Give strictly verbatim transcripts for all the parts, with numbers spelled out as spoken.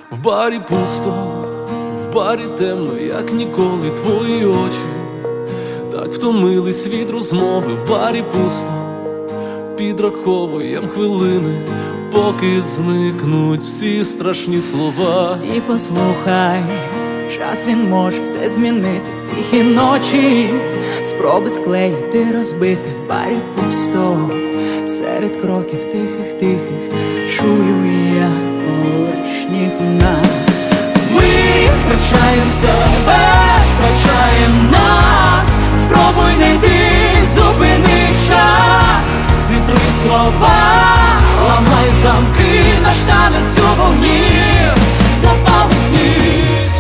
В барі пусто, в барі темно, як ніколи. Твої очі так втомились від розмови. В барі пусто, підраховуєм хвилини, поки зникнуть всі страшні слова. Стій, послухай, час він може все змінити. В тихі ночі спроби склеїти, розбити. В барі пусто, серед кроків тихих-тихих чую я колишніх нас. Ми втрачаємо себе, втрачаємо нас. Спробуй не йди, зупини час. Зітри слова, ламай замки, наш танець у вогні запалить ніч.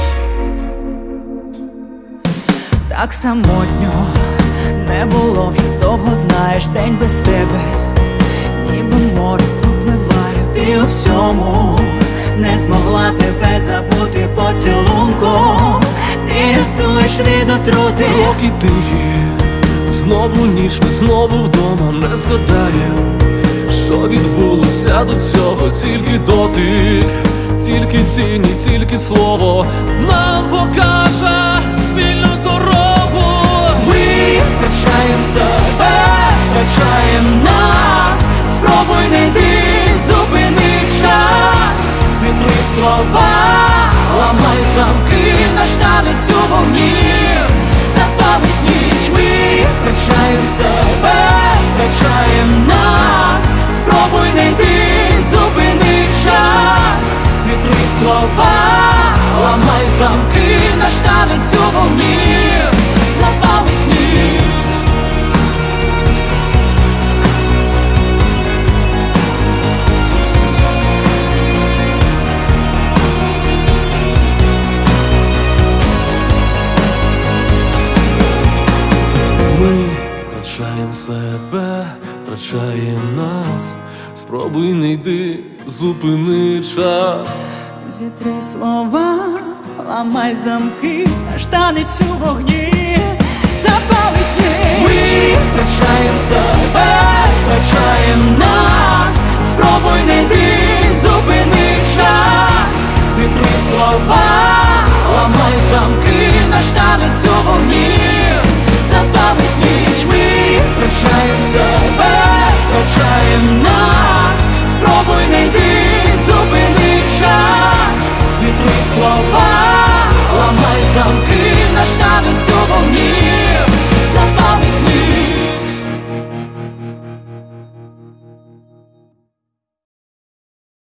Так самотньо не було вже довго, знаєш, день без тебе ніби море пропливає. Ти у всьому не змогла тебе забути поцілунком. Ти рятуєш від отрути. Роки тихі, знову ніч, ми знову вдома. Не згадаєм, що відбулося до цього. Тільки дотик, тільки тіні, тільки слово нам покаже спільну дорогу. Ми втрачаємо себе, втрачаємо нас. Спробуй не йди, зупини час. Зітри слова, ламай замки, наш танець у вогні запалить ніч. Ми втрачаємо себе, втрачаємо нас. Спробуй не йди, зупини час. Зітри слова, ламай замки, наш танець у вогні запалить ніч. Ми втрачаємо себе, втрачаємо нас. Спробуй не йди, зупини час. Зітри слова, ламай замки, наш танець у вогні запалить ніч. Ми втрачаємо себе, втрачаємо нас.